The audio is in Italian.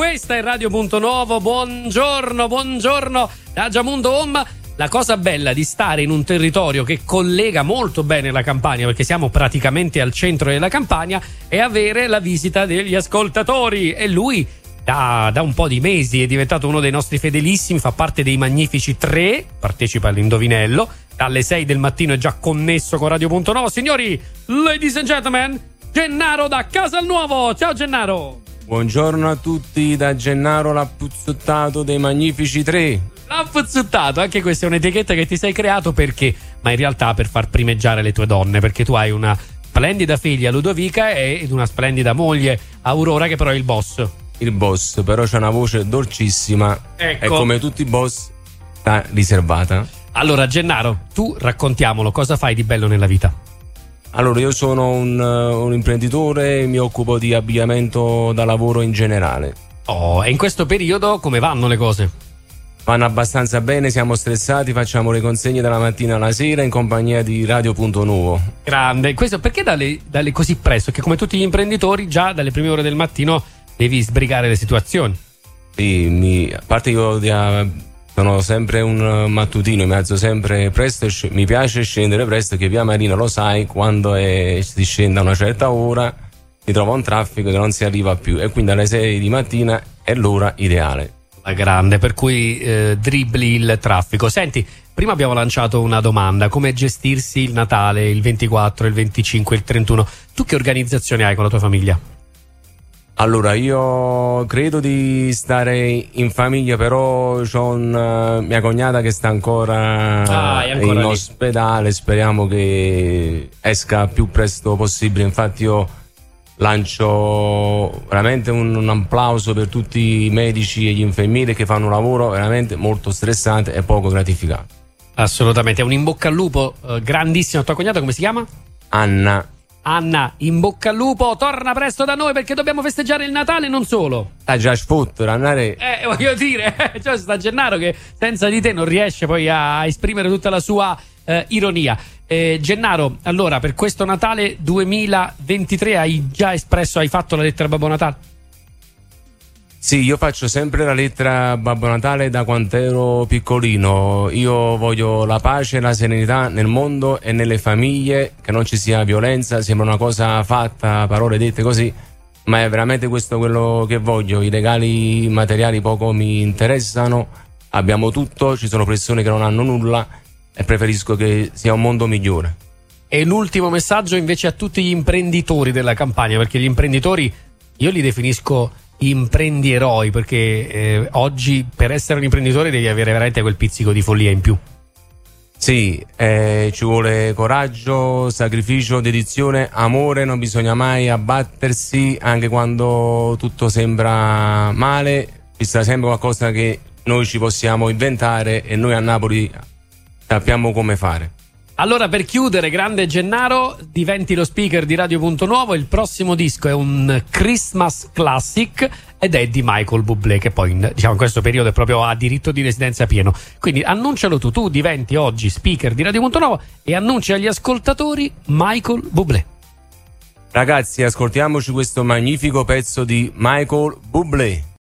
Questa è Radio.Nuovo. Buongiorno da Giamundo Home. La cosa bella di stare in un territorio che collega molto bene la Campania, perché siamo praticamente al centro della Campania, è avere la visita degli ascoltatori. E lui da un po' di mesi è diventato uno dei nostri fedelissimi, fa parte dei Magnifici 3, partecipa all'Indovinello, dalle 6 del mattino è già connesso con Radio.Nuovo. Signori, ladies and gentlemen, Gennaro da Casalnuovo. Ciao Gennaro. Buongiorno a tutti da Gennaro l'appuzzottato dei Magnifici 3. L'appuzzottato, anche questa è un'etichetta che ti sei creato perché? Ma in realtà per far primeggiare le tue donne, perché tu hai una splendida figlia Ludovica ed una splendida moglie Aurora, che però è il boss. Il boss, però c'ha una voce dolcissima. Ecco. E come tutti i boss sta riservata. Allora Gennaro, tu raccontiamolo, cosa fai di bello nella vita? Allora, io sono un imprenditore, mi occupo di abbigliamento da lavoro in generale. Oh, e in questo periodo come vanno le cose? Vanno abbastanza bene, siamo stressati, facciamo le consegne dalla mattina alla sera in compagnia di Radio.Nuovo. Grande, questo perché dalle così presto? Che come tutti gli imprenditori già dalle prime ore del mattino devi sbrigare le situazioni. Sì, a parte io sono sempre un mattutino, mi alzo sempre presto, mi piace scendere presto, che via Marina lo sai, quando si scende a una certa ora si trova un traffico che non si arriva più, e quindi alle 6 di mattina è l'ora ideale. La grande, per cui dribbli il traffico. Senti, prima abbiamo lanciato una domanda: come gestirsi il Natale, il 24, il 25, il 31. Tu che organizzazione hai con la tua famiglia? Allora, io credo di stare in famiglia, però c'ho mia cognata che sta ancora in lì. Ospedale, speriamo che esca più presto possibile. Infatti io lancio veramente un applauso per tutti i medici e gli infermieri che fanno un lavoro veramente molto stressante e poco gratificante. Assolutamente, un in bocca al lupo grandissimo. Tua cognata come si chiama? Anna, in bocca al lupo, torna presto da noi perché dobbiamo festeggiare il Natale, non solo. Sta già sfottere, andare. Voglio dire, cioè sta Gennaro che senza di te non riesce poi a esprimere tutta la sua ironia. Gennaro, allora per questo Natale 2023 hai fatto la lettera Babbo Natale? Sì, io faccio sempre la lettera Babbo Natale da quando ero piccolino. Io voglio la pace e la serenità nel mondo e nelle famiglie, che non ci sia violenza. Sembra una cosa fatta, parole dette così, ma è veramente questo quello che voglio. I regali materiali poco mi interessano, abbiamo tutto, ci sono persone che non hanno nulla e preferisco che sia un mondo migliore. E l'ultimo messaggio invece a tutti gli imprenditori della Campania, perché gli imprenditori io li definisco imprendieroi, perché oggi per essere un imprenditore devi avere veramente quel pizzico di follia in più. Sì, ci vuole coraggio, sacrificio, dedizione, amore, non bisogna mai abbattersi anche quando tutto sembra male, ci sta sempre qualcosa che noi ci possiamo inventare e noi a Napoli sappiamo come fare. Allora, per chiudere, grande Gennaro, diventi lo speaker di Radio.Nuovo. Il prossimo disco è un Christmas Classic ed è di Michael Bublé, che poi in questo periodo è proprio a diritto di residenza pieno. Quindi annuncialo tu diventi oggi speaker di Radio.Nuovo e annunci agli ascoltatori Michael Bublé. Ragazzi, ascoltiamoci questo magnifico pezzo di Michael Bublé.